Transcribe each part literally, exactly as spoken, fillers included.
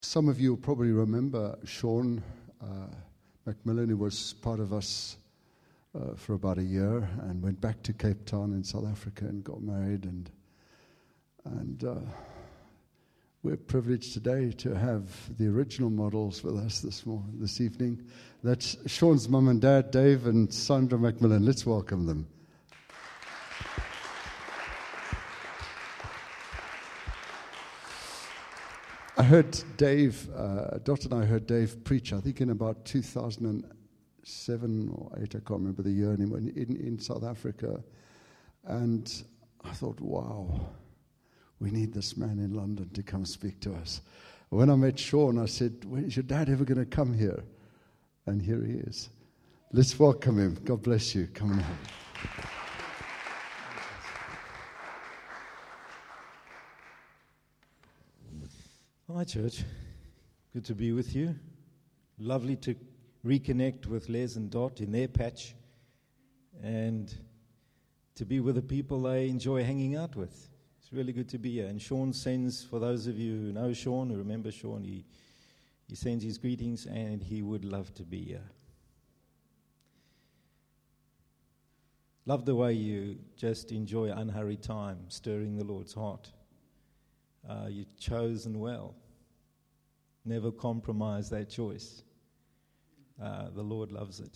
Some of you will probably remember Sean uh, Macmillan, who was part of us uh, for about a year and went back to Cape Town in South Africa and got married. And and uh, we're privileged today to have the original models with us this morning, this evening. That's Sean's mum and dad, Dave and Sandra Macmillan. Let's welcome them. I heard Dave, uh, Dot and I heard Dave preach, I think in about two thousand seven or eight, I can't remember the year, in, in, in South Africa. And I thought, wow, we need this man in London to come speak to us. When I met Sean, I said, when is your dad ever going to come here? And here he is. Let's welcome him. God bless you. Come on. Hi, church. Good to be with you. Lovely to reconnect with Les and Dot in their patch and to be with the people they enjoy hanging out with. It's really good to be here. And Sean sends, for those of you who know Sean, who remember Sean, he, he sends his greetings and he would love to be here. Love the way you just enjoy unhurried time, stirring the Lord's heart. Uh, you've chosen well. Never compromise that choice. Uh, the Lord loves it.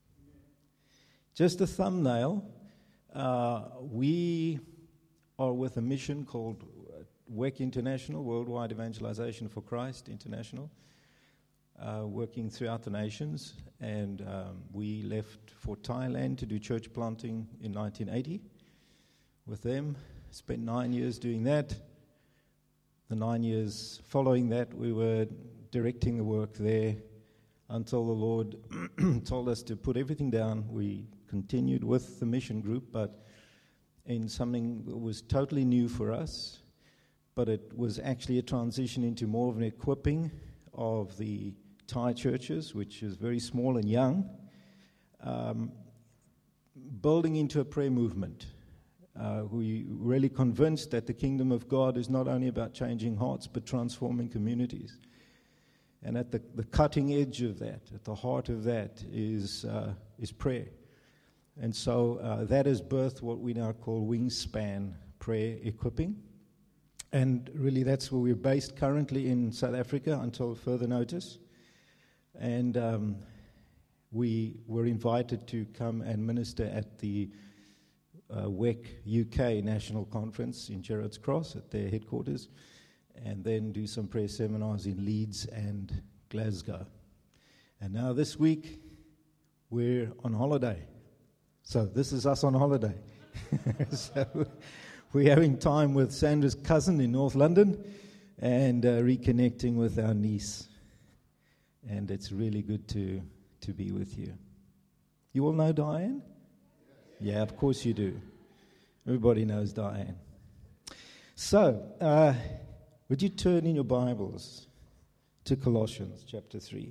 Just a thumbnail. Uh, we are with a mission called W E C International, Worldwide Evangelization for Christ International, uh, working throughout the nations. And um, we left for Thailand to do church planting in nineteen eighty with them. Spent nine years doing that. The nine years following that, we were directing the work there until the Lord told us to put everything down. We continued with the mission group, but in something that was totally new for us, but it was actually a transition into more of an equipping of the Thai churches, which is very small and young, um, building into a prayer movement. Uh, we really convinced that the kingdom of God is not only about changing hearts, but transforming communities. And at the, the cutting edge of that, at the heart of that, is uh, is prayer. And so uh, that has birthed what we now call Wingspan Prayer Equipping. And really that's where we're based currently in South Africa until further notice. And um, we were invited to come and minister at the Uh, W E C U K National Conference in Gerrards Cross at their headquarters, and then do some prayer seminars in Leeds and Glasgow. And now this week, we're on holiday. So this is us on holiday. So we're having time with Sandra's cousin in North London and uh, reconnecting with our niece. And it's really good to, to be with you. You all know Diane? Yeah, of course you do. Everybody knows Diane. So, uh, would you turn in your Bibles to Colossians chapter three?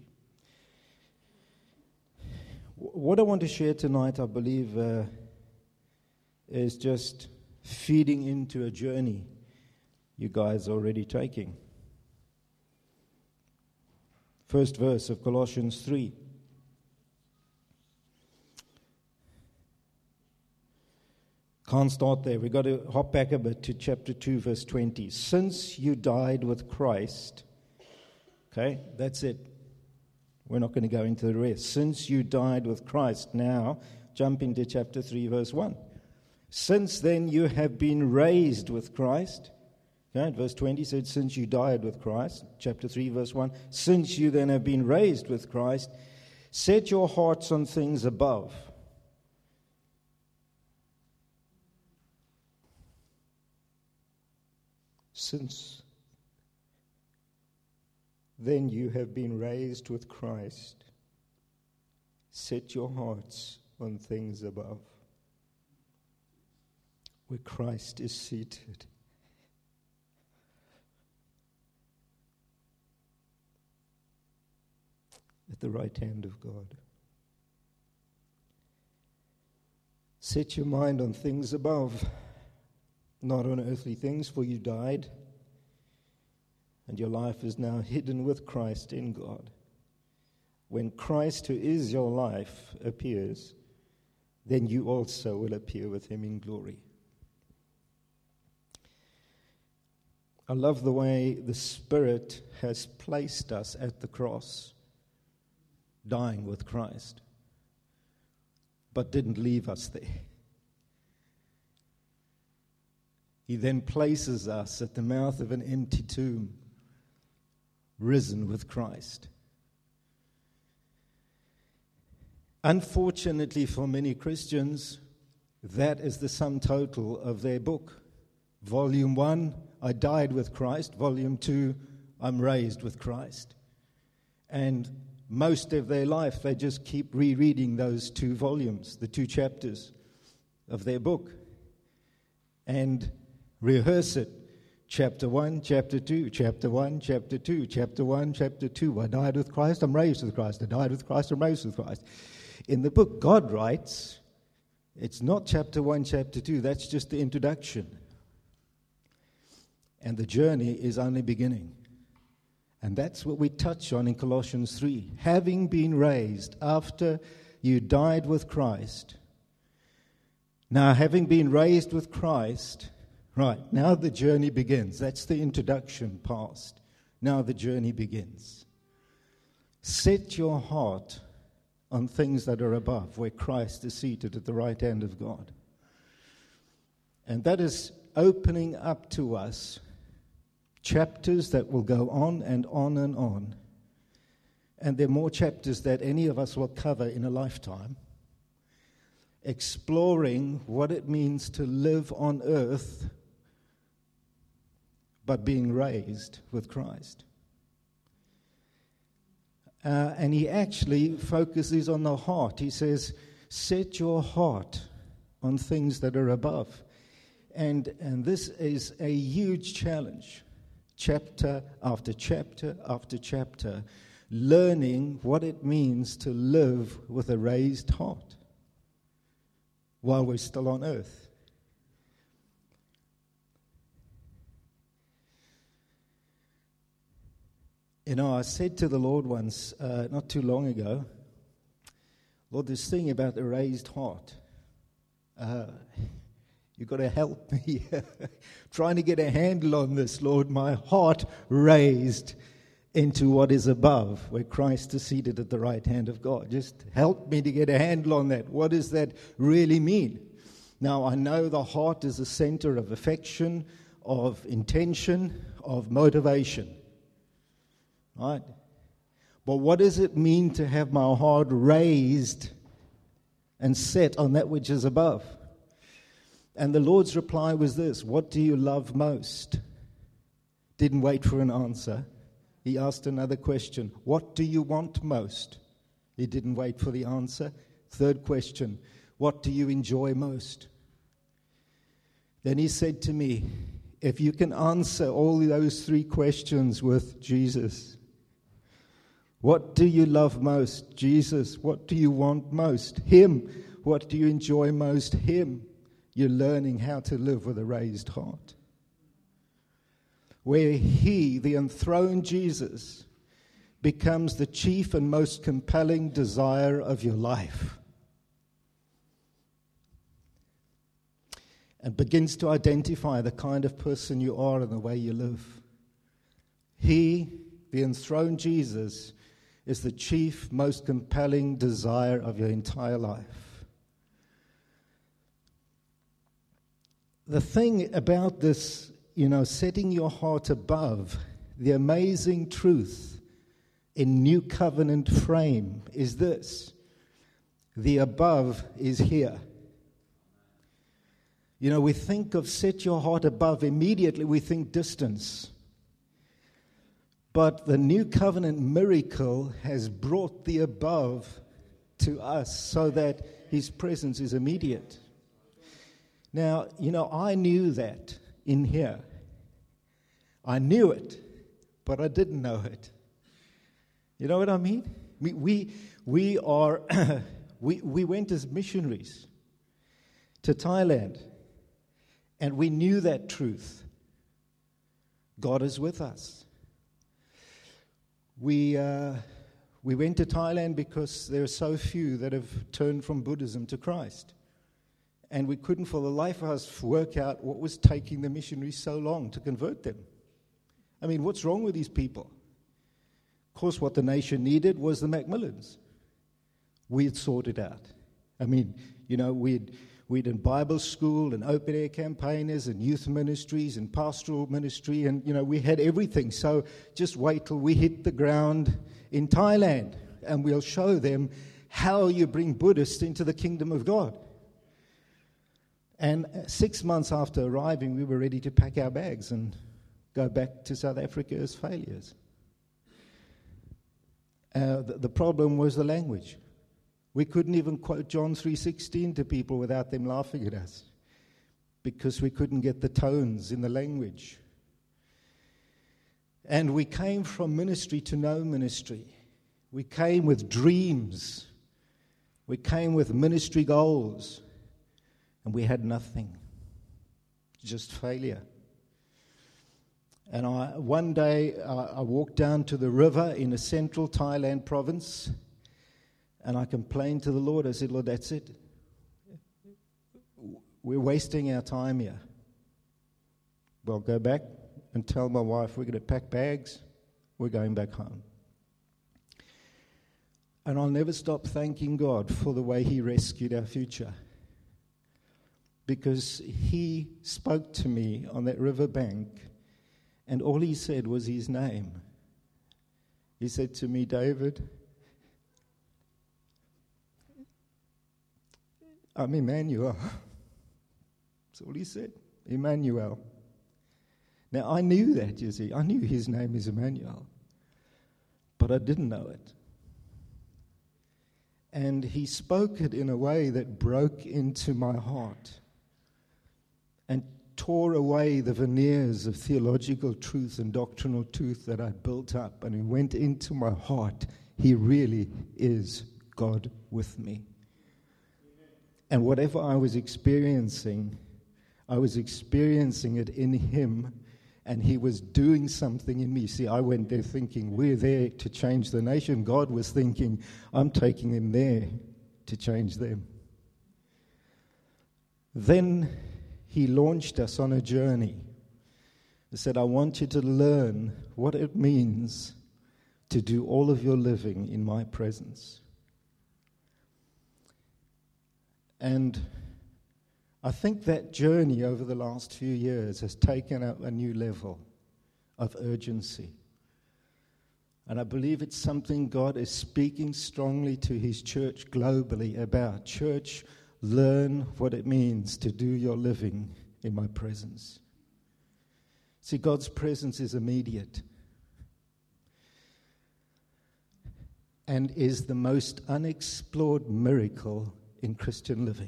W- what I want to share tonight, I believe, uh, is just feeding into a journey you guys are already taking. First verse of Colossians three. Can't start there. We've got to hop back a bit to chapter two, verse twenty. Since you died with Christ, okay, that's it. We're not going to go into the rest. Since you died with Christ, now jump into chapter three, verse one. Since then you have been raised with Christ. Okay, verse twenty said, since you died with Christ. Chapter three, verse one. Since you then have been raised with Christ, set your hearts on things above. Since then you have been raised with Christ, set your hearts on things above, where Christ is seated. At the right hand of God. Set your mind on things above, not on earthly things, for you died, and your life is now hidden with Christ in God. When Christ, who is your life, appears, then you also will appear with him in glory. I love the way the Spirit has placed us at the cross, dying with Christ, but didn't leave us there. He then places us at the mouth of an empty tomb, risen with Christ. Unfortunately for many Christians, that is the sum total of their book. Volume one, I died with Christ. Volume two, I'm raised with Christ. And most of their life, they just keep rereading those two volumes, the two chapters of their book, and rehearse it. Chapter one, chapter two, chapter one, chapter two, chapter one, chapter two. I died with Christ, I'm raised with Christ. I died with Christ, I'm raised with Christ. In the book God writes, it's not chapter one, chapter two, that's just the introduction. And the journey is only beginning. And that's what we touch on in Colossians three. Having been raised after you died with Christ. Now, having been raised with Christ, right, now the journey begins. That's the introduction past. Now the journey begins. Set your heart on things that are above, where Christ is seated at the right hand of God. And that is opening up to us chapters that will go on and on and on. And there are more chapters that any of us will cover in a lifetime, exploring what it means to live on earth but being raised with Christ. Uh, and he actually focuses on the heart. He says, set your heart on things that are above. And, and this is a huge challenge. Chapter after chapter after chapter, learning what it means to live with a raised heart while we're still on earth. You know, I said to the Lord once, uh, not too long ago, Lord, this thing about the raised heart, uh, you've got to help me. Trying to get a handle on this, Lord, my heart raised into what is above, where Christ is seated at the right hand of God. Just help me to get a handle on that. What does that really mean? Now, I know the heart is a center of affection, of intention, of motivation. Right? But what does it mean to have my heart raised and set on that which is above? And the Lord's reply was this: what do you love most? Didn't wait for an answer. He asked another question: what do you want most? He didn't wait for the answer. Third question: what do you enjoy most? Then he said to me, if you can answer all those three questions with Jesus, what do you love most? Jesus. What do you want most? Him. What do you enjoy most? Him. You're learning how to live with a raised heart, where he, the enthroned Jesus, becomes the chief and most compelling desire of your life, and begins to identify the kind of person you are and the way you live. He, the enthroned Jesus, is the chief, most compelling desire of your entire life. The thing about this, you know, setting your heart above, the amazing truth in New Covenant frame is this: the above is here. You know, we think of set your heart above, immediately we think distance. But the New Covenant miracle has brought the above to us so that his presence is immediate. Now, you know, I knew that in here. I knew it, but I didn't know it. You know what I mean? We we, we are we we went as missionaries to Thailand, and we knew that truth. God is with us. We, uh, we went to Thailand because there are so few that have turned from Buddhism to Christ. And we couldn't for the life of us work out what was taking the missionaries so long to convert them. I mean, what's wrong with these people? Of course, what the nation needed was the Macmillans. We had sorted out. I mean, you know, we'd, we'd in Bible school and open-air campaigners and youth ministries and pastoral ministry, and, you know, we had everything. So just wait till we hit the ground in Thailand, and we'll show them how you bring Buddhists into the kingdom of God. And six months after arriving, we were ready to pack our bags and go back to South Africa as failures. Uh, the, the problem was the language. We couldn't even quote John three sixteen to people without them laughing at us because we couldn't get the tones in the language. And we came from ministry to no ministry. We came with dreams. We came with ministry goals. And we had nothing, just failure. And I, one day I, I walked down to the river in a central Thailand province, and I complained to the Lord. I said, Lord, that's it. We're wasting our time here. Well, go back and tell my wife we're going to pack bags. We're going back home. And I'll never stop thanking God for the way He rescued our future. Because He spoke to me on that riverbank, and all He said was His name. He said to me, David, I'm Emmanuel. That's all He said, Emmanuel. Now, I knew that, you see. I knew His name is Emmanuel, but I didn't know it. And He spoke it in a way that broke into my heart and tore away the veneers of theological truth and doctrinal truth that I built up, and it went into my heart. He really is God with me. And whatever I was experiencing, I was experiencing it in Him, and He was doing something in me. See, I went there thinking, we're there to change the nation. God was thinking, I'm taking them there to change them. Then He launched us on a journey. He said, I want you to learn what it means to do all of your living in my presence. And I think that journey over the last few years has taken up a new level of urgency. And I believe it's something God is speaking strongly to His church globally about. Church, learn what it means to do your living in my presence. See, God's presence is immediate and is the most unexplored miracle in Christian living.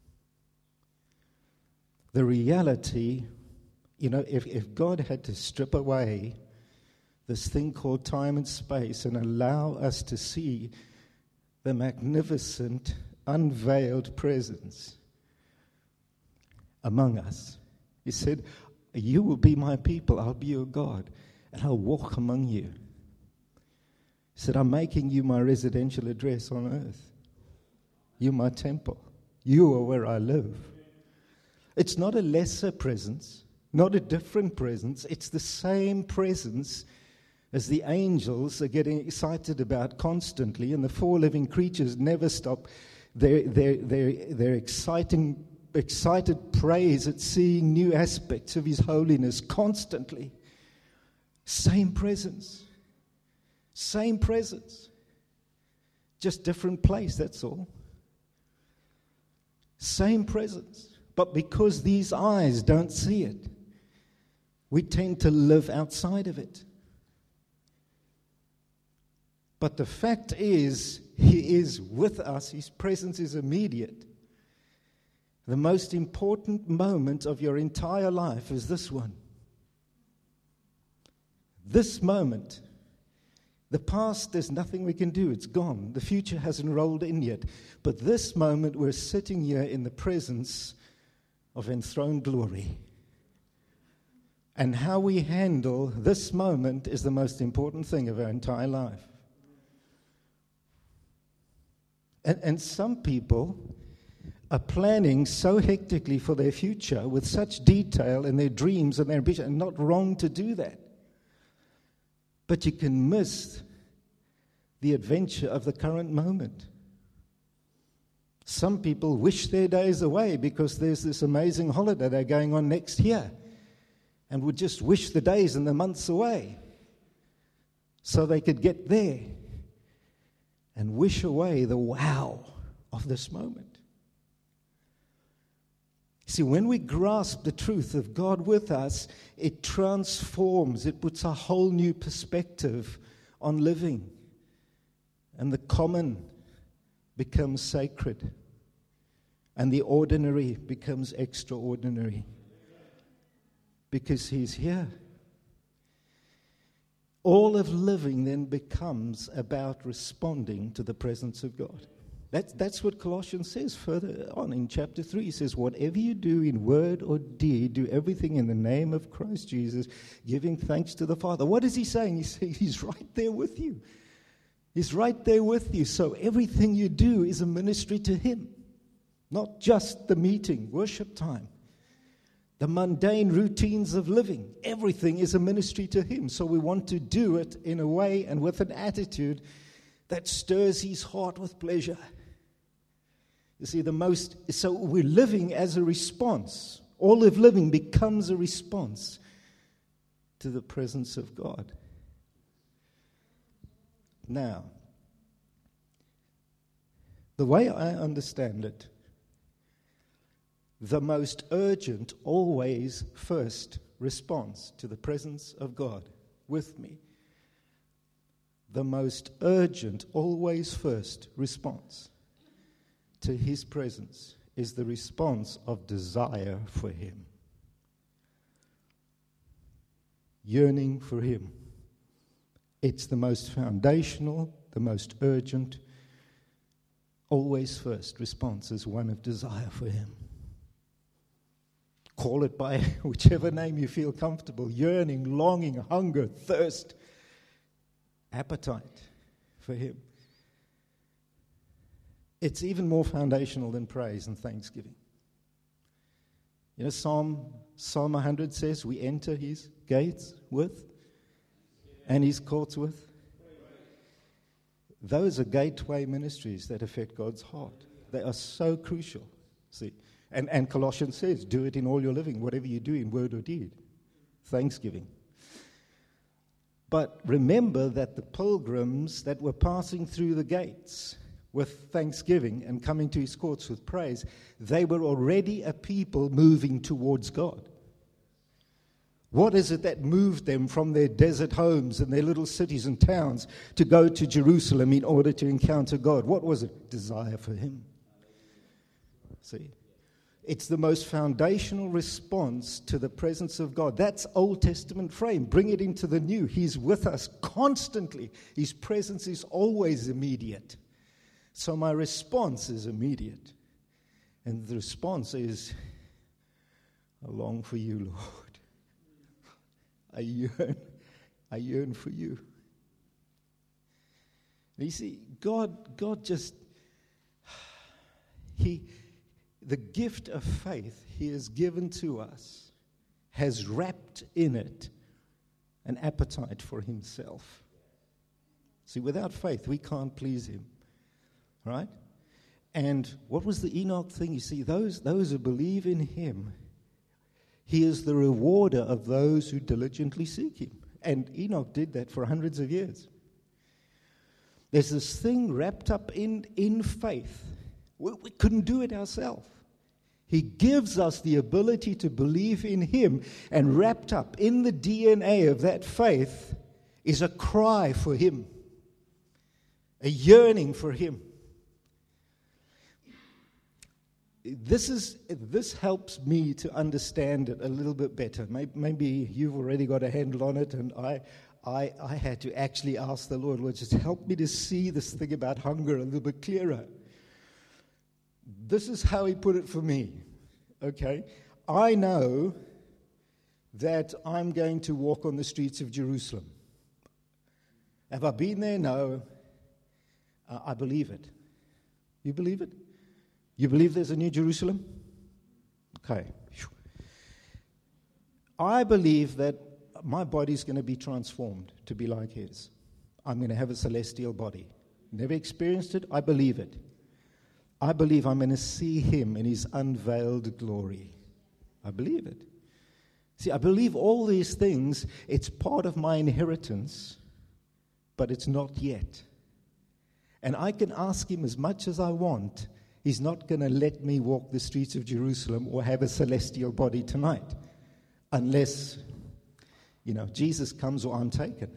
The reality, you know, if, if God had to strip away this thing called time and space and allow us to see the magnificent unveiled presence among us. He said, you will be my people, I'll be your God, and I'll walk among you. He said, I'm making you my residential address on earth. You're my temple. You are where I live. It's not a lesser presence, not a different presence. It's the same presence as the angels are getting excited about constantly, and the four living creatures never stop their, their, their, their exciting, excited praise at seeing new aspects of His holiness constantly. Same presence. Same presence. Just different place, that's all. Same presence. But because these eyes don't see it, we tend to live outside of it. But the fact is, He is with us. His presence is immediate. The most important moment of your entire life is this one. This moment. The past, there's nothing we can do. It's gone. The future hasn't rolled in yet. But this moment, we're sitting here in the presence of enthroned glory. And how we handle this moment is the most important thing of our entire life. And, and some people are planning so hectically for their future with such detail in their dreams and their ambition, and not wrong to do that. But you can miss the adventure of the current moment. Some people wish their days away because there's this amazing holiday they're going on next year, and would just wish the days and the months away so they could get there and wish away the wow of this moment. See, when we grasp the truth of God with us, it transforms, it puts a whole new perspective on living. And the common becomes sacred, and the ordinary becomes extraordinary. Because He's here. All of living then becomes about responding to the presence of God. That's, that's what Colossians says further on in chapter three. He says, whatever you do in word or deed, do everything in the name of Christ Jesus, giving thanks to the Father. What is He saying? He's saying He's right there with you. He's right there with you. So everything you do is a ministry to Him. Not just the meeting, worship time. The mundane routines of living. Everything is a ministry to Him. So we want to do it in a way and with an attitude that stirs His heart with pleasure. You see, the most, so we're living as a response. All of living becomes a response to the presence of God. Now, the way I understand it, the most urgent, always first response to the presence of God with me. The most urgent, always first response to His presence is the response of desire for Him. Yearning for Him. It's the most foundational, the most urgent, always first response is one of desire for Him. Call it by whichever name you feel comfortable. Yearning, longing, hunger, thirst, appetite for Him. It's even more foundational than praise and thanksgiving. You know, Psalm, Psalm one hundred says we enter His gates with and His courts with. Those are gateway ministries that affect God's heart. They are so crucial. See, and, and Colossians says, do it in all your living, whatever you do in word or deed. Thanksgiving. But remember that the pilgrims that were passing through the gates with thanksgiving and coming to His courts with praise, they were already a people moving towards God. What is it that moved them from their desert homes and their little cities and towns to go to Jerusalem in order to encounter God? What was it? Desire for Him. See? It's the most foundational response to the presence of God. That's Old Testament frame. Bring it into the New. He's with us constantly. His presence is always immediate. So my response is immediate. And the response is, I long for you, Lord. I yearn, I yearn for you. And you see, God, God just, He, the gift of faith He has given to us has wrapped in it an appetite for Himself. See, without faith, we can't please Him. Right? And what was the Enoch thing? You see, those, those who believe in Him, He is the rewarder of those who diligently seek Him. And Enoch did that for hundreds of years. There's this thing wrapped up in, in faith. We, we couldn't do it ourselves. He gives us the ability to believe in Him, and wrapped up in the D N A of that faith is a cry for Him, a yearning for Him. This is this helps me to understand it a little bit better. Maybe, maybe you've already got a handle on it, and I, I, I had to actually ask the Lord, Lord, just help me to see this thing about hunger a little bit clearer. This is how He put it for me. Okay, I know that I'm going to walk on the streets of Jerusalem. Have I been there? No. Uh, I believe it. You believe it? You believe there's a new Jerusalem? Okay. I believe that my body's going to be transformed to be like his. I'm going to have a celestial body. Never experienced it. I believe it. I believe I'm going to see him in his unveiled glory. I believe it. See, I believe all these things. It's part of my inheritance, but it's not yet. And I can ask him as much as I want. He's not going to let me walk the streets of Jerusalem or have a celestial body tonight, unless, you know, Jesus comes or I'm taken.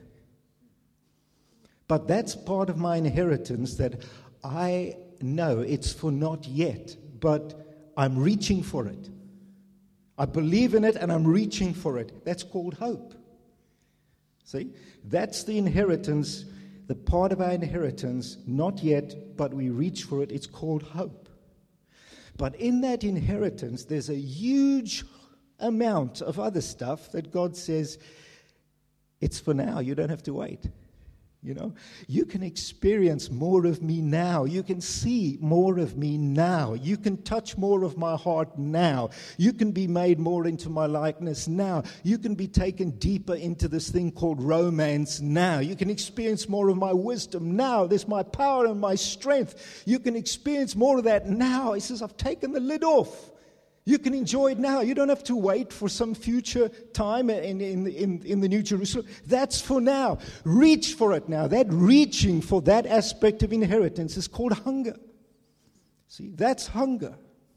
But that's part of my inheritance that I know it's for not yet, but I'm reaching for it. I believe in it and I'm reaching for it. That's called hope. See? That's the inheritance, the part of our inheritance, not yet, but we reach for it. It's called hope. But in that inheritance, there's a huge amount of other stuff that God says, it's for now. You don't have to wait. You know, you can experience more of me now. You can see more of me now. You can touch more of my heart now. You can be made more into my likeness now. You can be taken deeper into this thing called romance now. You can experience more of my wisdom now. There's my power and my strength. You can experience more of that now. He says, I've taken the lid off. You can enjoy it now. You don't have to wait for some future time in, in, in, in the New Jerusalem. That's for now. Reach for it now. That reaching for that aspect of inheritance is called hunger. See, that's hunger.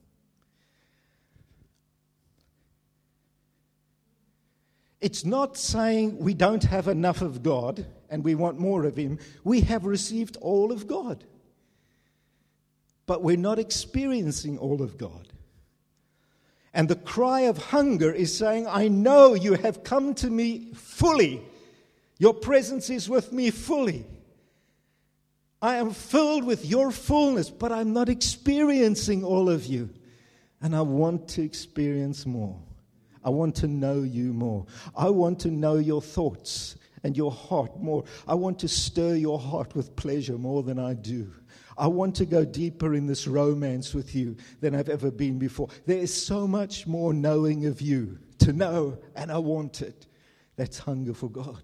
It's not saying we don't have enough of God and we want more of Him. We have received all of God. But we're not experiencing all of God. And the cry of hunger is saying, I know you have come to me fully. Your presence is with me fully. I am filled with your fullness, but I'm not experiencing all of you. And I want to experience more. I want to know you more. I want to know your thoughts and your heart more. I want to stir your heart with pleasure more than I do. I want to go deeper in this romance with you than I've ever been before. There is so much more knowing of you to know, and I want it. That's hunger for God.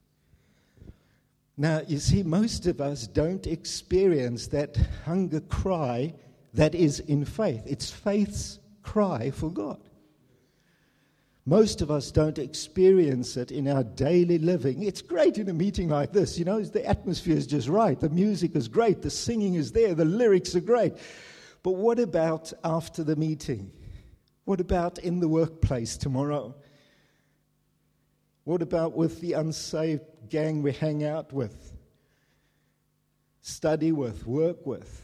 Now, you see, most of us don't experience that hunger cry that is in faith. It's faith's cry for God. Most of us don't experience it in our daily living. It's great in a meeting like this, you know, the atmosphere is just right. The music is great. The singing is there. The lyrics are great. But what about after the meeting? What about in the workplace tomorrow? What about with the unsaved gang we hang out with, study with, work with?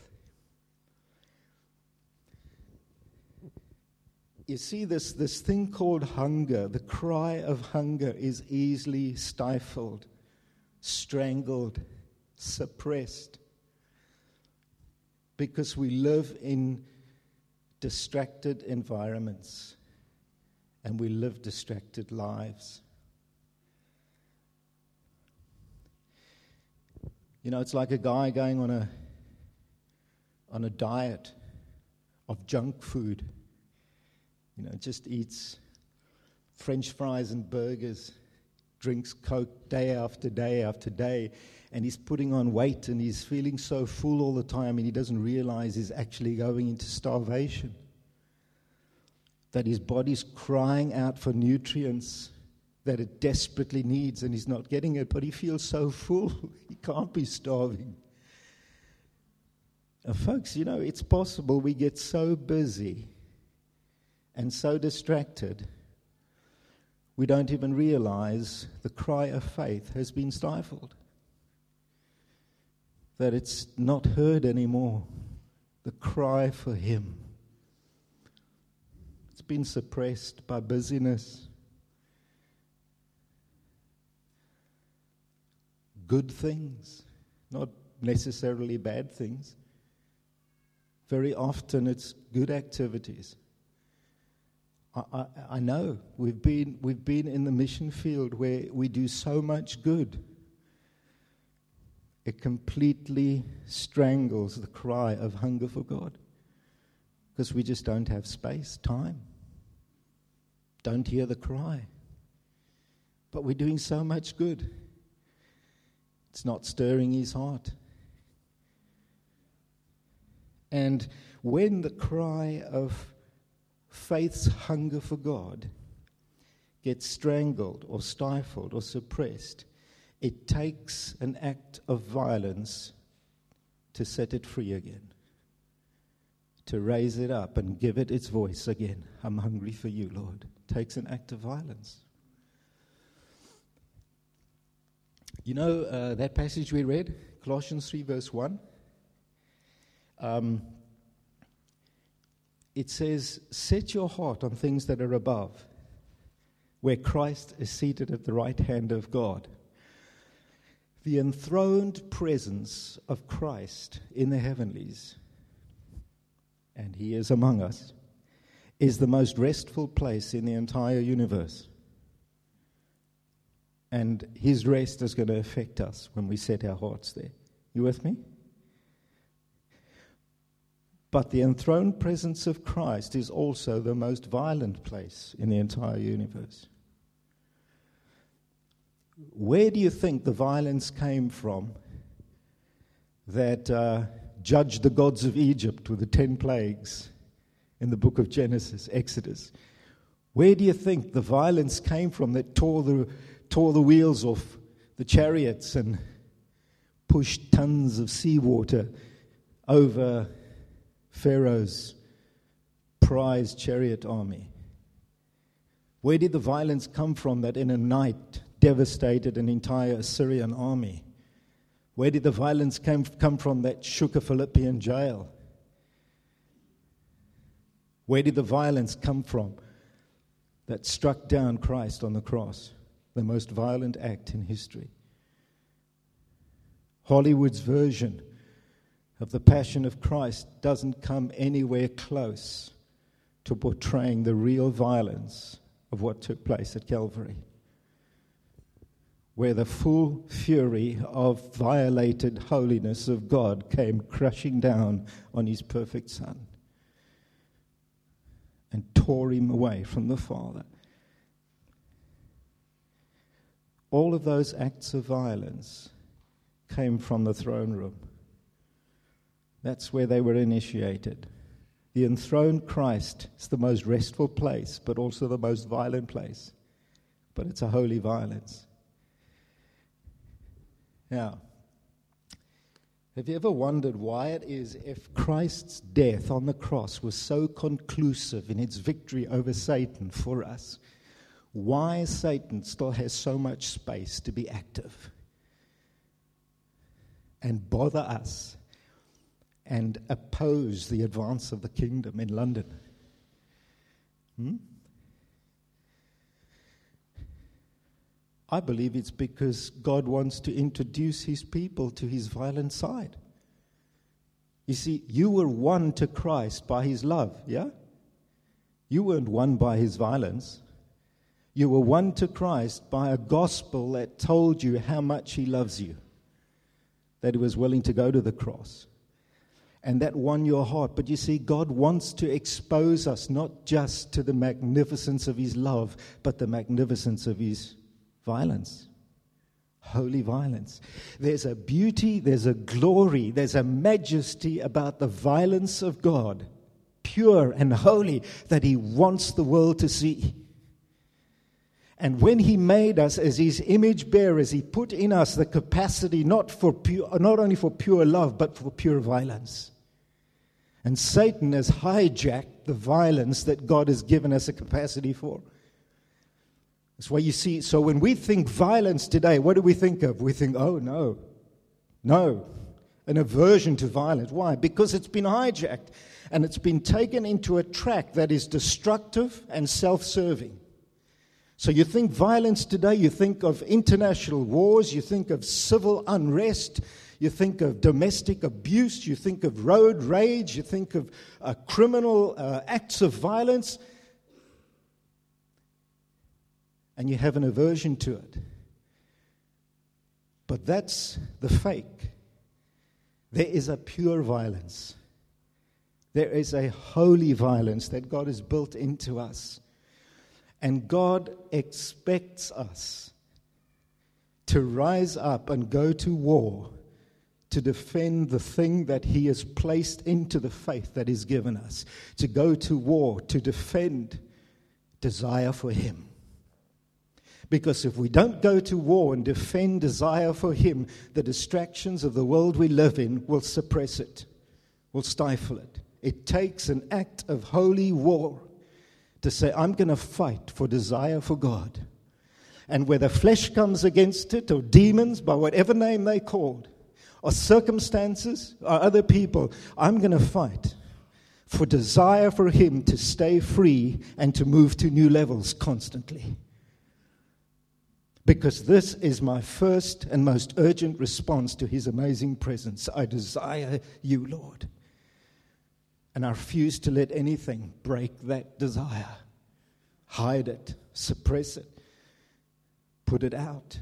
You see, this, this thing called hunger, the cry of hunger is easily stifled, strangled, suppressed, because we live in distracted environments and we live distracted lives. You know, it's like a guy going on a on a diet of junk food. You know, just eats French fries and burgers, drinks Coke day after day after day, and he's putting on weight and he's feeling so full all the time and he doesn't realize he's actually going into starvation. That his body's crying out for nutrients that it desperately needs and he's not getting it, but he feels so full, he can't be starving. Now, folks, you know, it's possible we get so busy and so distracted, we don't even realize the cry of faith has been stifled. That it's not heard anymore. The cry for Him. It's been suppressed by busyness. Good things, not necessarily bad things. Very often it's good activities. I, I, I know we've been, we've been in the mission field where we do so much good. It completely strangles the cry of hunger for God because we just don't have space, time. Don't hear the cry. But we're doing so much good. It's not stirring his heart. And when the cry of faith's hunger for God gets strangled or stifled or suppressed, it takes an act of violence to set it free again, to raise it up and give it its voice again. I'm hungry for you, Lord. It takes an act of violence. You know uh, that passage we read, Colossians three verse one? Um, it says, set your heart on things that are above, where Christ is seated at the right hand of God. The enthroned presence of Christ in the heavenlies, and he is among us, is the most restful place in the entire universe. And his rest is going to affect us when we set our hearts there. You with me? But the enthroned presence of Christ is also the most violent place in the entire universe. Where do you think the violence came from that uh, judged the gods of Egypt with the ten plagues in the book of Genesis, Exodus? Where do you think the violence came from that tore the, tore the wheels off the chariots and pushed tons of seawater over Pharaoh's prized chariot army? Where did the violence come from that in a night devastated an entire Assyrian army? Where did the violence come, come from that shook a Philippian jail? Where did the violence come from that struck down Christ on the cross? The most violent act in history. Hollywood's version of the Passion of Christ doesn't come anywhere close to portraying the real violence of what took place at Calvary, where the full fury of violated holiness of God came crushing down on his perfect Son and tore him away from the Father. All of those acts of violence came from the throne room. That's where they were initiated. The enthroned Christ is the most restful place, but also the most violent place. But it's a holy violence. Now, have you ever wondered why it is, if Christ's death on the cross was so conclusive in its victory over Satan for us, why Satan still has so much space to be active and bother us and oppose the advance of the kingdom in London? Hmm? I believe it's because God wants to introduce his people to his violent side. You see, you were won to Christ by his love, yeah? You weren't won by his violence. You were won to Christ by a gospel that told you how much he loves you, that he was willing to go to the cross. And that won your heart. But you see, God wants to expose us not just to the magnificence of his love, but the magnificence of his violence. Holy violence. There's a beauty, there's a glory, there's a majesty about the violence of God, pure and holy, that he wants the world to see. And when he made us as his image bearers, he put in us the capacity not for pure, not only for pure love, but for pure violence. And Satan has hijacked the violence that God has given us a capacity for. That's why you see, so when we think violence today, what do we think of? We think, oh no, no, an aversion to violence. Why? Because it's been hijacked and it's been taken into a track that is destructive and self-serving. So you think violence today, you think of international wars, you think of civil unrest, you think of domestic abuse, you think of road rage, you think of uh, criminal uh, acts of violence. and you have an aversion to it. But that's the fake. There is a pure violence. There is a holy violence that God has built into us. And God expects us to rise up and go to war to defend the thing that He has placed into the faith that He's given us. To go to war, to defend desire for Him. Because if we don't go to war and defend desire for Him, the distractions of the world we live in will suppress it, will stifle it. It takes an act of holy war to say, I'm going to fight for desire for God. And whether flesh comes against it, or demons, by whatever name they called, or circumstances, or other people, I'm going to fight for desire for Him to stay free and to move to new levels constantly. Because this is my first and most urgent response to His amazing presence. I desire You, Lord. And I refuse to let anything break that desire. Hide it, suppress it, put it out.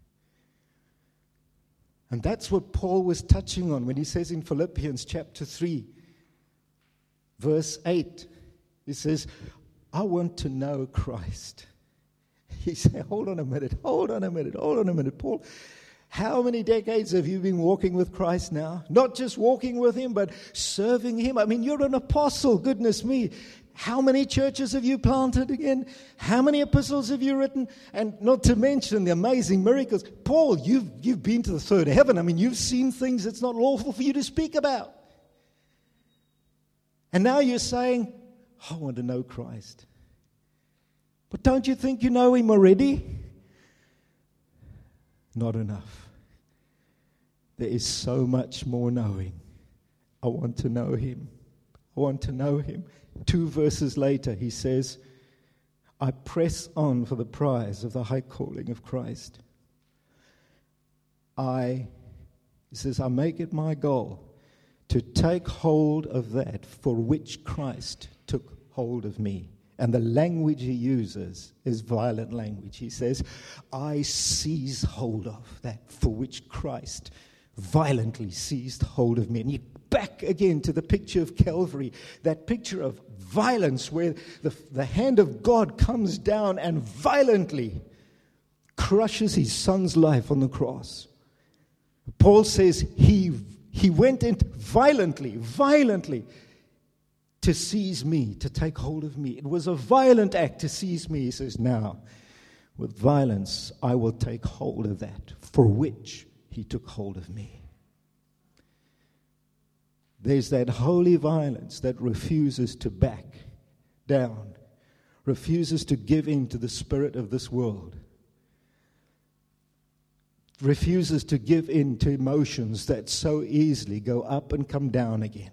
And that's what Paul was touching on when he says in Philippians chapter three, verse eight, he says, I want to know Christ. He said, hold on a minute, hold on a minute, hold on a minute. Paul, how many decades have you been walking with Christ now? Not just walking with Him, but serving Him. I mean, you're an apostle, goodness me. How many churches have you planted again? How many epistles have you written? And not to mention the amazing miracles. Paul, you've, you've been to the third heaven. I mean, you've seen things it's not lawful for you to speak about. And now you're saying, I want to know Christ. But don't you think you know Him already? Not enough. There is so much more knowing. I want to know Him. I want to know Him. Two verses later, he says, I press on for the prize of the high calling of Christ. I, he says, I make it my goal to take hold of that for which Christ took hold of me. And the language he uses is violent language. He says, I seize hold of that for which Christ violently seized hold of me. And you back again to the picture of Calvary, that picture of violence where the, the hand of God comes down and violently crushes His Son's life on the cross. Paul says he, he went in violently, violently to seize me, to take hold of me. It was a violent act to seize me. He says, now, with violence, I will take hold of that for which He took hold of me. There's that holy violence that refuses to back down, refuses to give in to the spirit of this world, refuses to give in to emotions that so easily go up and come down again.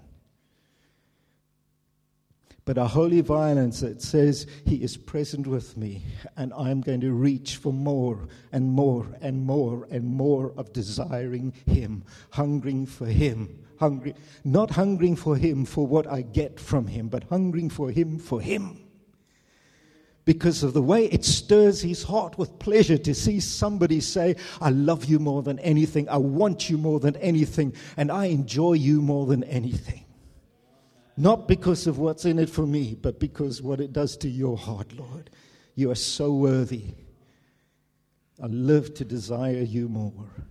But a holy violence that says He is present with me and I'm going to reach for more and more and more and more of desiring Him, hungering for Him, hungry, not hungering for Him for what I get from Him, but hungering for Him for Him. Because of the way it stirs His heart with pleasure to see somebody say, I love You more than anything, I want You more than anything, and I enjoy You more than anything. Not because of what's in it for me, but because what it does to your heart, Lord. You are so worthy. I live to desire You more.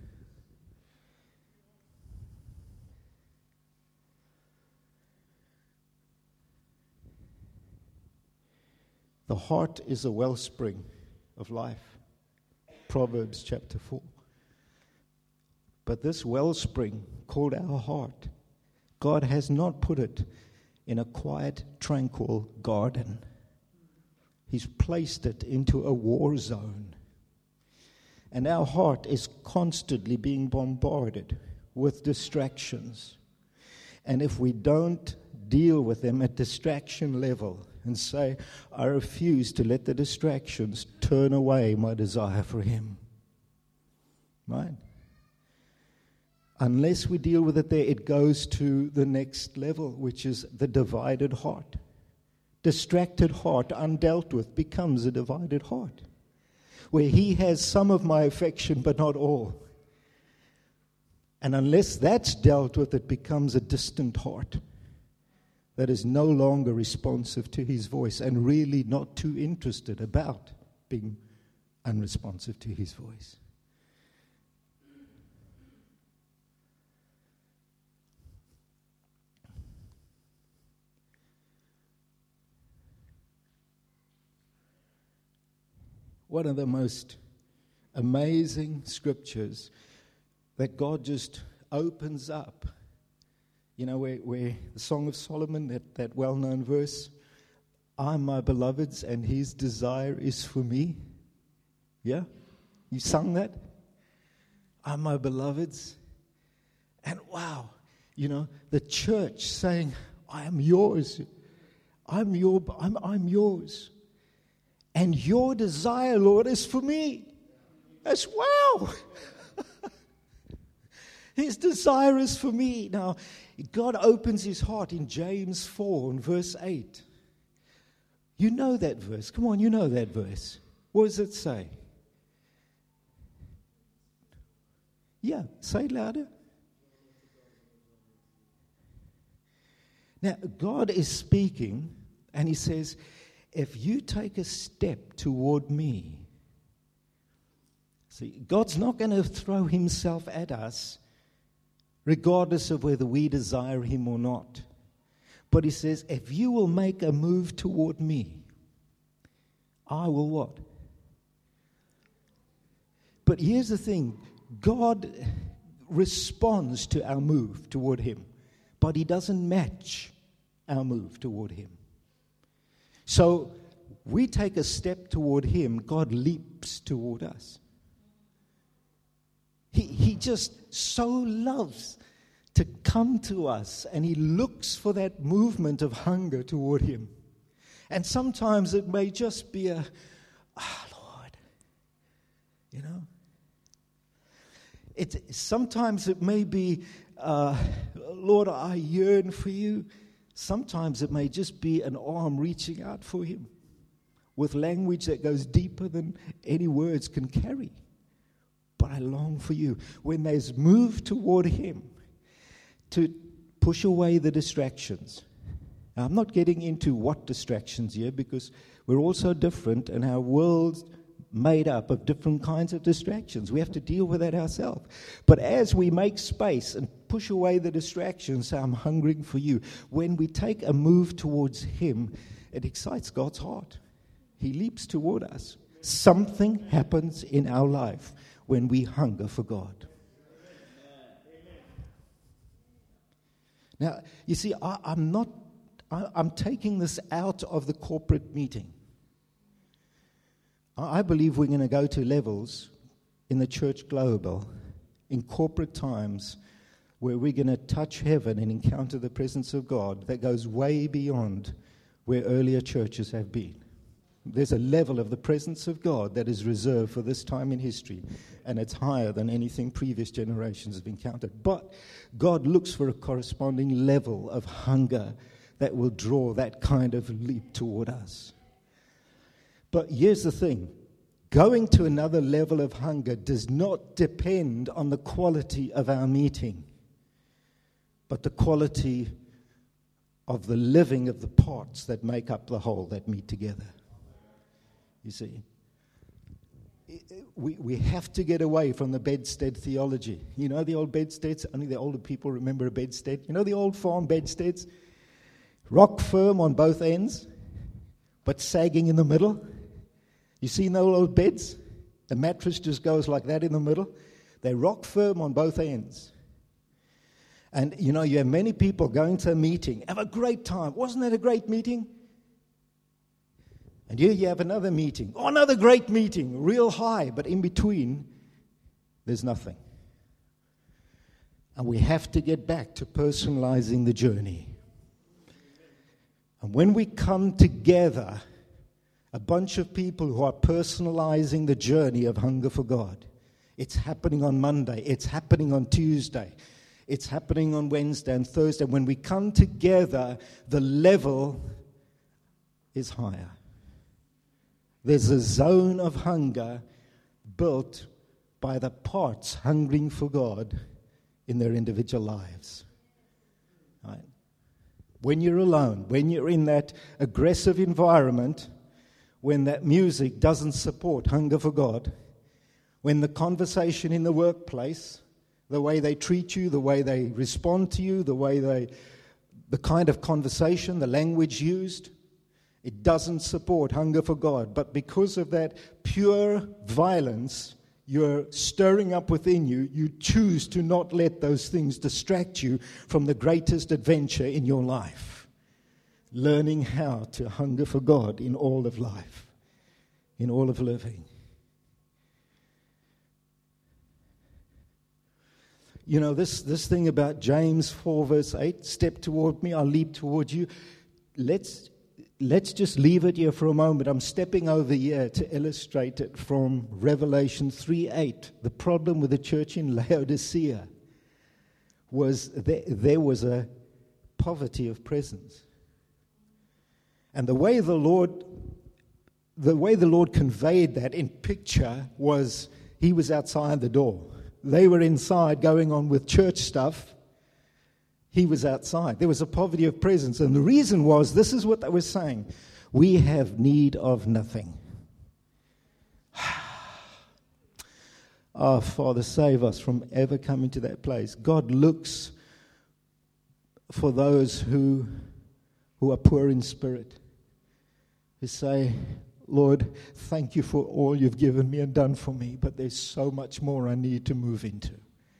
The heart is a wellspring of life. Proverbs chapter four. But this wellspring called our heart, God has not put it in a quiet, tranquil garden. He's placed it into a war zone. And our heart is constantly being bombarded with distractions. And if we don't deal with them at distraction level and say, I refuse to let the distractions turn away my desire for Him. Right? Unless we deal with it there, it goes to the next level, which is the divided heart. Distracted heart, undealt with, becomes a divided heart. where he has some of my affection but not all. And unless that's dealt with, it becomes a distant heart that is no longer responsive to his voice and really not too interested about being unresponsive to his voice. One of the most amazing scriptures that God just opens up. You know, where, where the Song of Solomon, that, that well-known verse, I'm my beloved's and his desire is for me. Yeah? You sung that? I'm my beloved's. And wow, you know, the church saying, I am yours. I'm your, I'm, I'm yours. And your desire, Lord, is for me. That's wow. His desire is for me. Now, God opens his heart in James four and verse eight. You know that verse. Come on, you know that verse. What does it say? Yeah, say it louder. Now, God is speaking, and he says, if you take a step toward me, see, God's not going to throw himself at us regardless of whether we desire him or not. But he says, if you will make a move toward me, I will what? But here's the thing. God responds to our move toward him, but he doesn't match our move toward him. So we take a step toward him, God leaps toward us. He, he just so loves to come to us, and he looks for that movement of hunger toward him. And sometimes it may just be a, ah, oh, Lord, you know. It, sometimes it may be, uh, Lord, I yearn for you. Sometimes it may just be an arm reaching out for him with language that goes deeper than any words can carry. But I long for you. When there's move toward him, to push away the distractions. Now, I'm not getting into what distractions here, because we're all so different and our world's made up of different kinds of distractions. We have to deal with that ourselves. But as we make space and push away the distractions, say, I'm hungering for you. When we take a move towards him, it excites God's heart. He leaps toward us. Something happens in our life when we hunger for God. Now, you see, I, I'm not, I, I'm taking this out of the corporate meeting. I, I believe we're going to go to levels in the church global, in corporate times, where we're going to touch heaven and encounter the presence of God that goes way beyond where earlier churches have been. There's a level of the presence of God that is reserved for this time in history, and it's higher than anything previous generations have encountered. But God looks for a corresponding level of hunger that will draw that kind of leap toward us. But here's the thing. Going to another level of hunger does not depend on the quality of our meeting, but the quality of the living of the parts that make up the whole that meet together. You see, we we have to get away from the bedstead theology. You know the old bedsteads? Only the older people remember a bedstead. You know the old farm bedsteads? Rock firm on both ends, but sagging in the middle. You seen those old beds? The mattress just goes like that in the middle. They rock firm on both ends. And, you know, you have many people going to a meeting, have a great time. Wasn't that a great meeting? And here you have another meeting. Oh, another great meeting, real high. But in between, there's nothing. And we have to get back to personalizing the journey. And when we come together, a bunch of people who are personalizing the journey of hunger for God, it's happening on Monday, it's happening on Tuesday, it's happening on Wednesday and Thursday. When we come together, the level is higher. There's a zone of hunger built by the parts hungering for God in their individual lives. Right? When you're alone, when you're in that aggressive environment, when that music doesn't support hunger for God, when the conversation in the workplace, the way they treat you, the way they respond to you, the way they, the kind of conversation, the language used, it doesn't support hunger for God. But because of that pure violence you're stirring up within you, you choose to not let those things distract you from the greatest adventure in your life. Learning how to hunger for God in all of life, in all of living. You know, this, this thing about James four verse eight, step toward me, I'll leap toward you. Let's let's just leave it here for a moment. I'm stepping over here to illustrate it from Revelation three eight. The problem with the church in Laodicea was there, there was a poverty of presence. And the way the Lord the way the Lord conveyed that in picture was he was outside the door. They were inside going on with church stuff. He was outside. There was a poverty of presence. And the reason was, this is what they were saying. We have need of nothing. Oh, Father, save us from ever coming to that place. God looks for those who, who are poor in spirit, who say, Lord, thank you for all you've given me and done for me, but there's so much more I need to move into.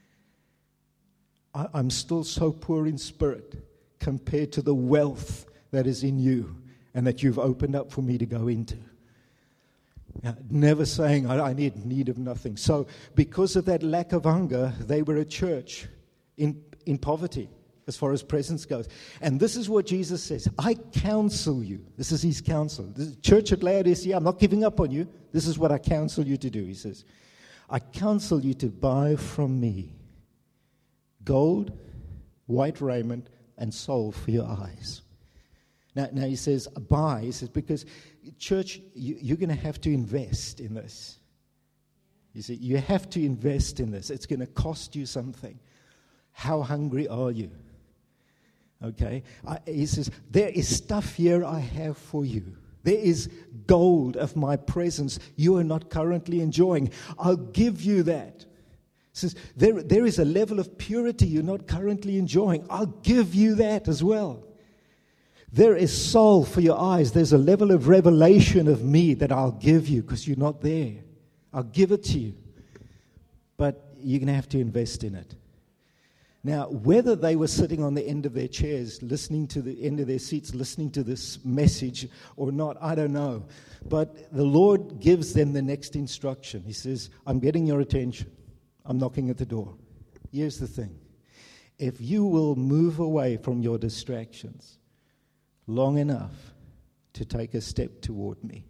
I, I'm still so poor in spirit compared to the wealth that is in you and that you've opened up for me to go into. Now, never saying I, I need need of nothing. So because of that lack of hunger, they were a church in, in poverty as far as presence goes. And this is what Jesus says. I counsel you. This is his counsel. This is church at Laodicea, I'm not giving up on you. This is what I counsel you to do. He says, I counsel you to buy from me gold, white raiment, and salve for your eyes. Now, now he says, buy. He says, because church, you, you're going to have to invest in this. You see, you have to invest in this. It's going to cost you something. How hungry are you? Okay, I, he says, there is stuff here I have for you. There is gold of my presence you are not currently enjoying. I'll give you that. He says, there, there is a level of purity you're not currently enjoying. I'll give you that as well. There is salve for your eyes. There's a level of revelation of me that I'll give you because you're not there. I'll give it to you. But you're going to have to invest in it. Now, whether they were sitting on the end of their chairs, listening to the end of their seats, listening to this message or not, I don't know. But the Lord gives them the next instruction. He says, I'm getting your attention. I'm knocking at the door. Here's the thing. If you will move away from your distractions long enough to take a step toward me,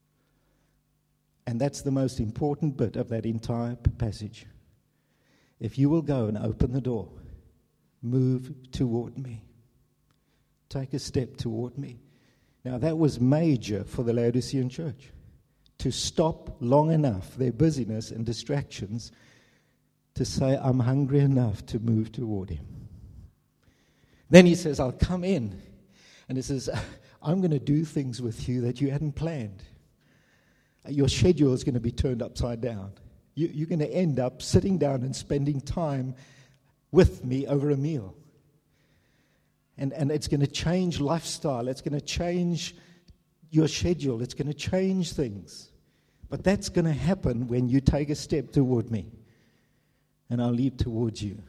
and that's the most important bit of that entire passage. If you will go and open the door, move toward me, take a step toward me. Now that was major for the Laodicean church, to stop long enough their busyness and distractions to say, I'm hungry enough to move toward him. Then he says, I'll come in. And he says, I'm going to do things with you that you hadn't planned. Your schedule is going to be turned upside down. You, you're going to end up sitting down and spending time with me over a meal. And, and it's going to change lifestyle. It's going to change your schedule. It's going to change things. But that's going to happen when you take a step toward me. And I'll leap towards you.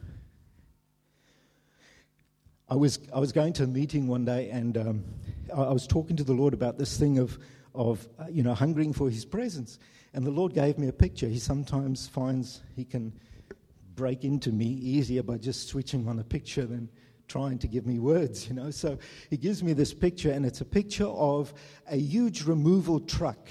I was I was going to a meeting one day, and um, I, I was talking to the Lord about this thing of, of uh, you know, hungering for his presence. And the Lord gave me a picture. He sometimes finds he can break into me easier by just switching on a picture than trying to give me words, you know. So he gives me this picture, and it's a picture of a huge removal truck.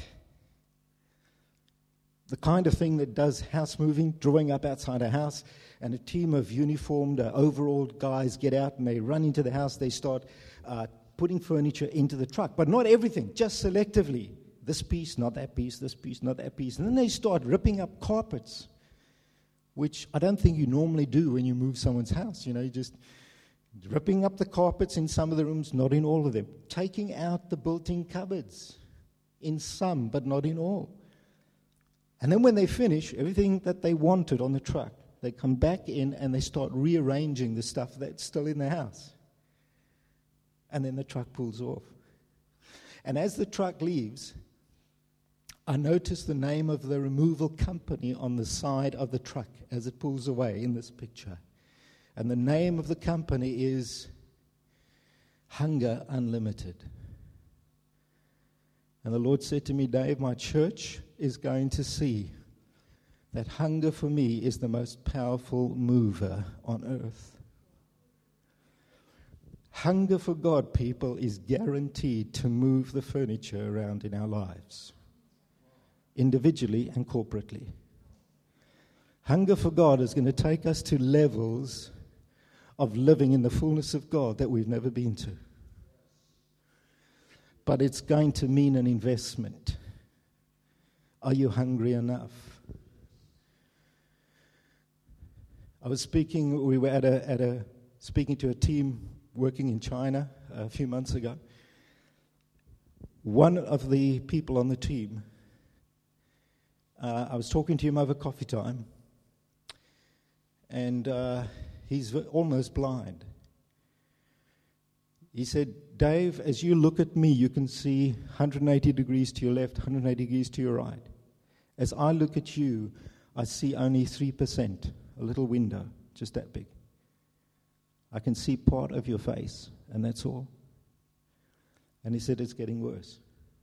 The kind of thing that does house moving, drawing up outside a house, and a team of uniformed, uh, overalled guys get out and they run into the house. They start uh, putting furniture into the truck, but not everything, just selectively. This piece, not that piece, this piece, not that piece. And then they start ripping up carpets, which I don't think you normally do when you move someone's house. You know, you just ripping up the carpets in some of the rooms, not in all of them. Taking out the built-in cupboards in some, but not in all. And then when they finish, everything that they wanted on the truck, they come back in and they start rearranging the stuff that's still in the house. And then the truck pulls off. And as the truck leaves, I notice the name of the removal company on the side of the truck as it pulls away in this picture. And the name of the company is Hunger Unlimited. And the Lord said to me, Dave, my church is going to see that hunger for me is the most powerful mover on earth. Hunger for God, people, is guaranteed to move the furniture around in our lives, individually and corporately. Hunger for God is going to take us to levels of living in the fullness of God that we've never been to. But it's going to mean an investment. Are you hungry enough? I was speaking, we were at a, at a speaking to a team working in China a few months ago. One of the people on the team, uh, I was talking to him over coffee time, and uh, he's almost blind. He said, Dave, as you look at me, you can see one hundred eighty degrees to your left, one hundred eighty degrees to your right. As I look at you, I see only three percent, a little window, just that big. I can see part of your face, and that's all. And he said, it's getting worse.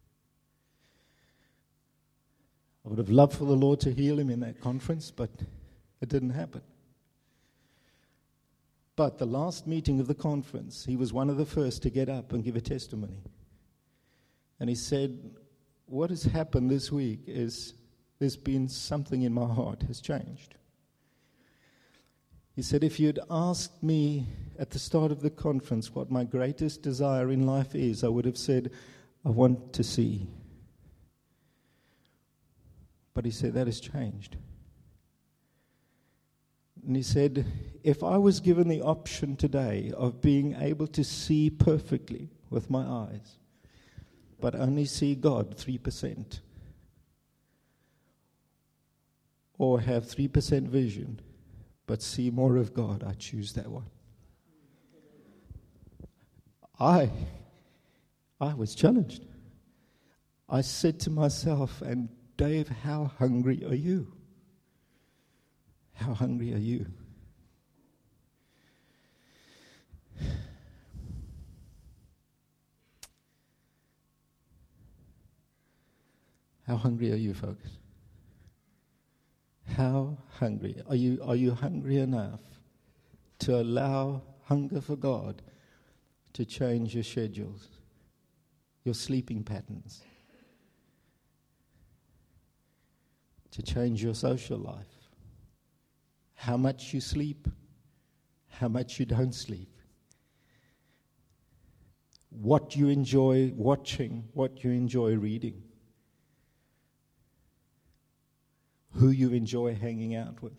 I would have loved for the Lord to heal him in that conference, but it didn't happen. But the last meeting of the conference, he was one of the first to get up and give a testimony. And he said, what has happened this week is there's been something in my heart has changed. He said, if you'd asked me at the start of the conference what my greatest desire in life is, I would have said, I want to see. But he said, that has changed. And he said, if I was given the option today of being able to see perfectly with my eyes, but only see God three percent, or have three percent vision, but see more of God, I choose that one. I, I was challenged. I said to myself, and Dave, how hungry are you? How hungry are you? How hungry are you, folks? How hungry? Are you, are you hungry enough to allow hunger for God to change your schedules, your sleeping patterns, to change your social life? How much you sleep, how much you don't sleep, what you enjoy watching, what you enjoy reading, who you enjoy hanging out with.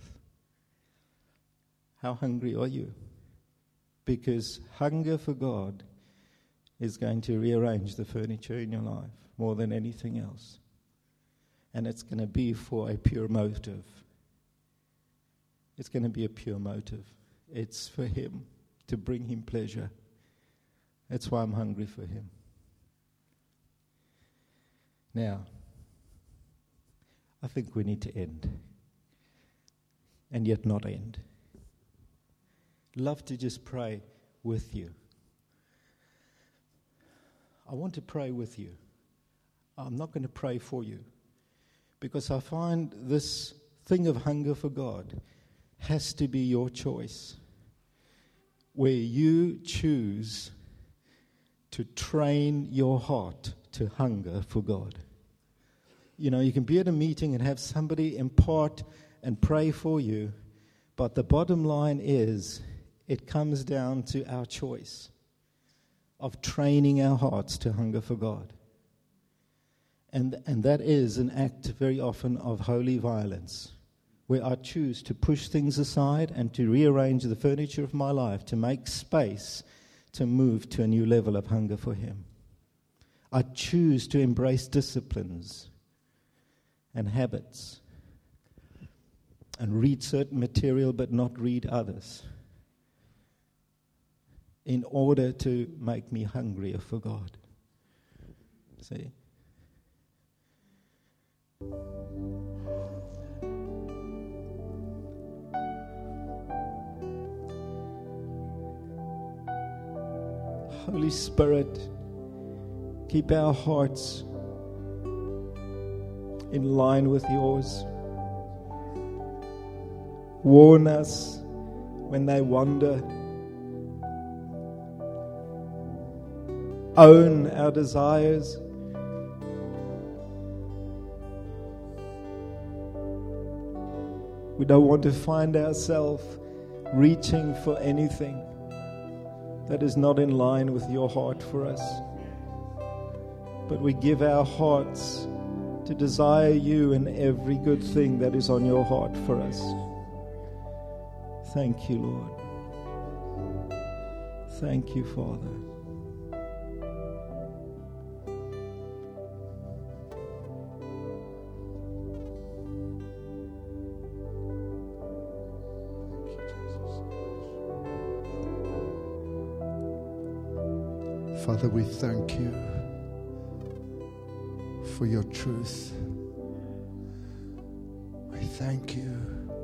How hungry are you? Because hunger for God is going to rearrange the furniture in your life more than anything else. And it's going to be for a pure motive. It's going to be a pure motive. It's for Him, to bring Him pleasure. That's why I'm hungry for Him. Now, I think we need to end, and yet not end. Love to just pray with you. I want to pray with you. I'm not going to pray for you, because I find this thing of hunger for God has to be your choice, where you choose to train your heart to hunger for God. You know, you can be at a meeting and have somebody impart and pray for you, but the bottom line is it comes down to our choice of training our hearts to hunger for God. And, and that is an act very often of holy violence, where I choose to push things aside and to rearrange the furniture of my life to make space to move to a new level of hunger for Him. I choose to embrace disciplines and habits and read certain material but not read others in order to make me hungrier for God. See? Holy Spirit, keep our hearts in line with yours. Warn us when they wander. Own our desires. We don't want to find ourselves reaching for anything that is not in line with your heart for us. But we give our hearts to desire you and every good thing that is on your heart for us. Thank you, Lord. Thank you, Father. Father, we thank you for your truth. We thank you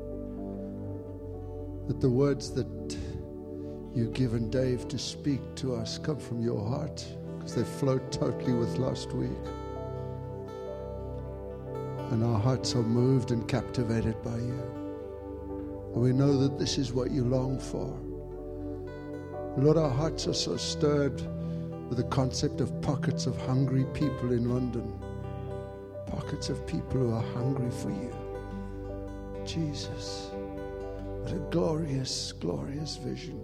that the words that you've given Dave to speak to us come from your heart, because they flowed totally with last week. And our hearts are moved and captivated by you. And we know that this is what you long for. Lord, our hearts are so stirred with the concept of pockets of hungry people in London. Pockets of people who are hungry for you. Jesus, what a glorious, glorious vision.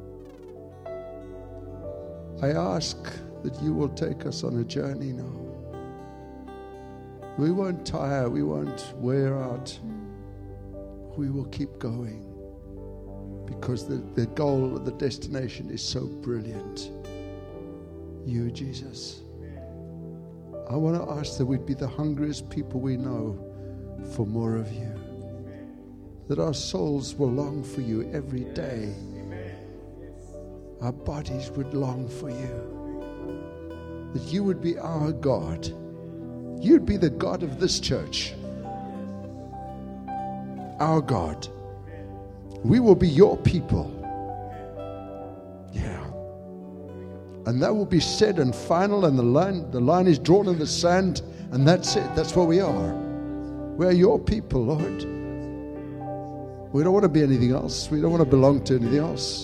I ask that you will take us on a journey now. We won't tire, we won't wear out. We will keep going because the, the goal, the destination is so brilliant. You, Jesus. I want to ask that we'd be the hungriest people we know for more of you. That our souls will long for you every day. Our bodies would long for you. That you would be our God. You'd be the God of this church. Our God. We will be your people. Yeah. And that will be said and final, and the line, the line is drawn in the sand, and that's it. That's what we are. We are your people, Lord. We don't want to be anything else. We don't want to belong to anything else.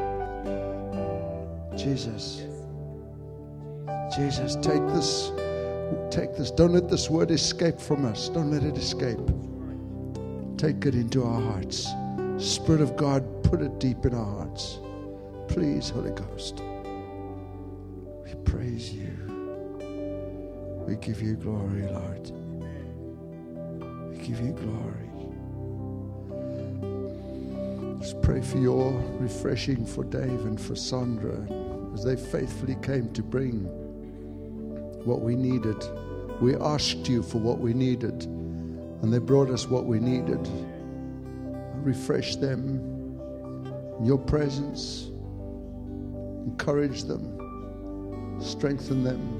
Jesus. Jesus, take this. Take this. Don't let this word escape from us. Don't let it escape. Take it into our hearts. Spirit of God, put it deep in our hearts. Please, Holy Ghost. We praise you. We give you glory, Lord. We give you glory. Let's pray for your refreshing for Dave and for Sandra as they faithfully came to bring what we needed. We asked you for what we needed, and they brought us what we needed. Refresh them in your presence. Encourage them. Strengthen them.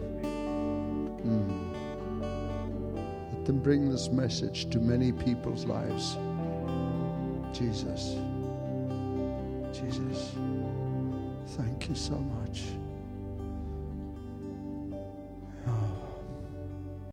Mm. Let them bring this message to many people's lives. Jesus. Jesus. Thank you so much.